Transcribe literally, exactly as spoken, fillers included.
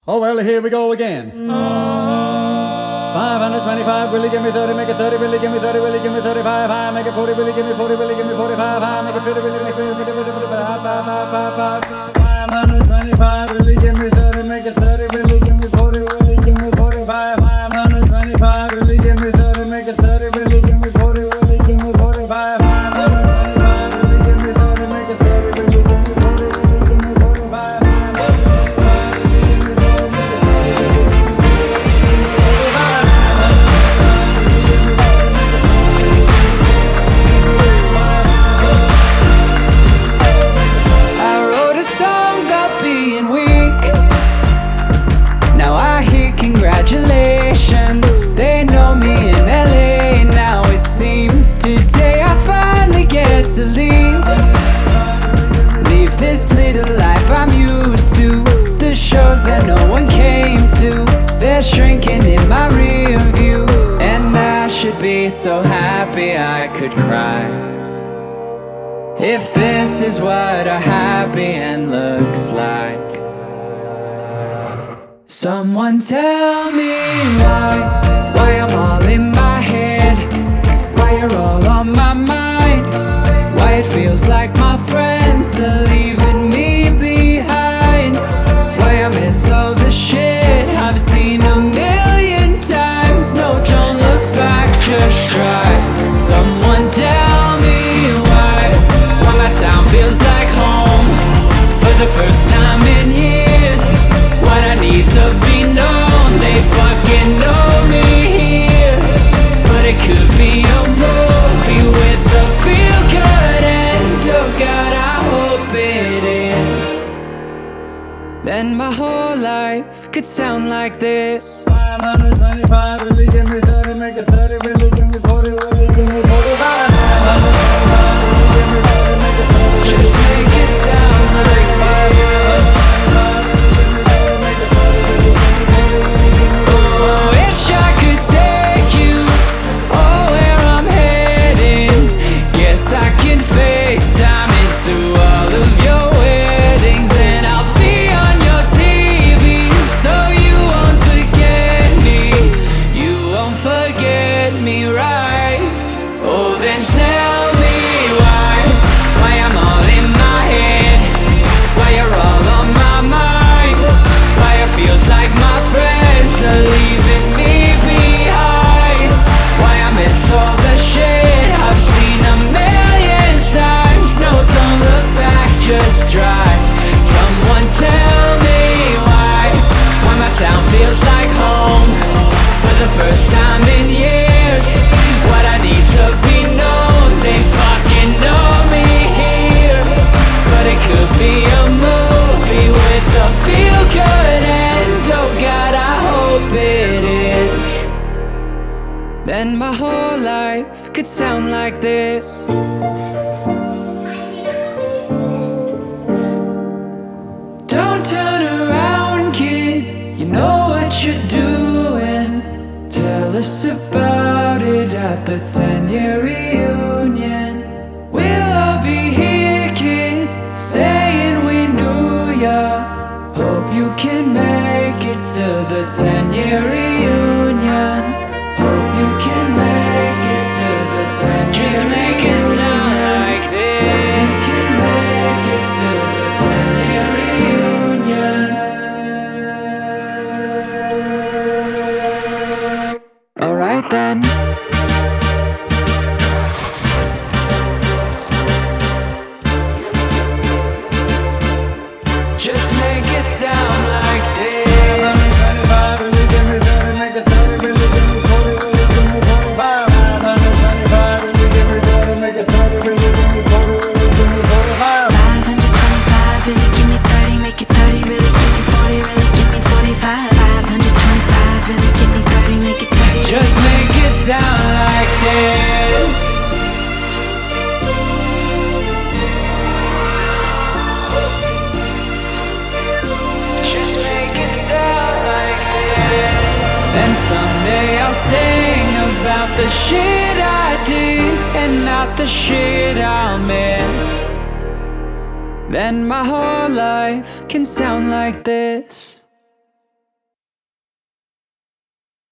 Oh well, here we go again. five hundred twenty-five, really give me thirty, make it thirty, really give me thirty, really give me thirty-five, high, make it forty, really give me forty, really give me forty-five, high, make it fifty, really make me fifty, fifty, fifty, five, five, five, five, five, five hundred twenty-five, really give me thirty, make it thirty, really give me forty, really give me forty-five, five hundred twenty-five, really give me thirty, make it thirty, really give me forty, really give me forty-five, five hundred twenty-five, really give me thirty, make it thirty, really give me forty, really give me forty-five. Congratulations, they know me in L A now. It seems today I finally get to leave Leave this little life I'm used to. The shows that no one came to, they're shrinking in my rear view. And I should be so happy I could cry, if this is what a happy end looks like. Someone tell me why, why I'm all in my head, why you're all on my mind, why it feels like my friends are leaving me behind, why I miss all the shit I've seen a million times. No, don't look back, just drive. Someone tell me why, why my town feels like home for the first time in years. What I need to be known, they fucking know me here. But it could be a movie with a feel-good end. Oh God, I hope it is. Then my whole life could sound like this. Five hundred twenty-five, really give me thirty, make it thirty, really give me forty, really give me forty-five. Just make it sound like this. Just drive. Someone tell me why, why my town feels like home for the first time in years. What I need to be known, they fucking know me here. But it could be a movie with a feel-good end. Oh God, I hope it is. Then my whole life could sound like this. Turn around, kid, you know what you're doing. Tell us about it at the ten-year reunion. We'll all be here, kid, saying we knew ya. Hope you can make it to the ten-year reunion. Hope you can make it to the ten-year reunion. Just make it sound like this. You can make it to the ten-year reunion. Alright then. Just make it sound like this. five hundred twenty-five, really give me thirty, make it thirty, really give me forty, really give me forty-five. five hundred twenty-five, really give me thirty, make it thirty, really give me forty, really give me forty-five. five hundred twenty-five, really give me thirty, make it thirty, really give me forty, really give me forty-five. five hundred twenty-five, really give me thirty, make it thirty. Just make it sound like this. Just make it sound like this. Then someday I'll sing about the shit I did and not the shit I'll miss. Then my whole life can sound like this.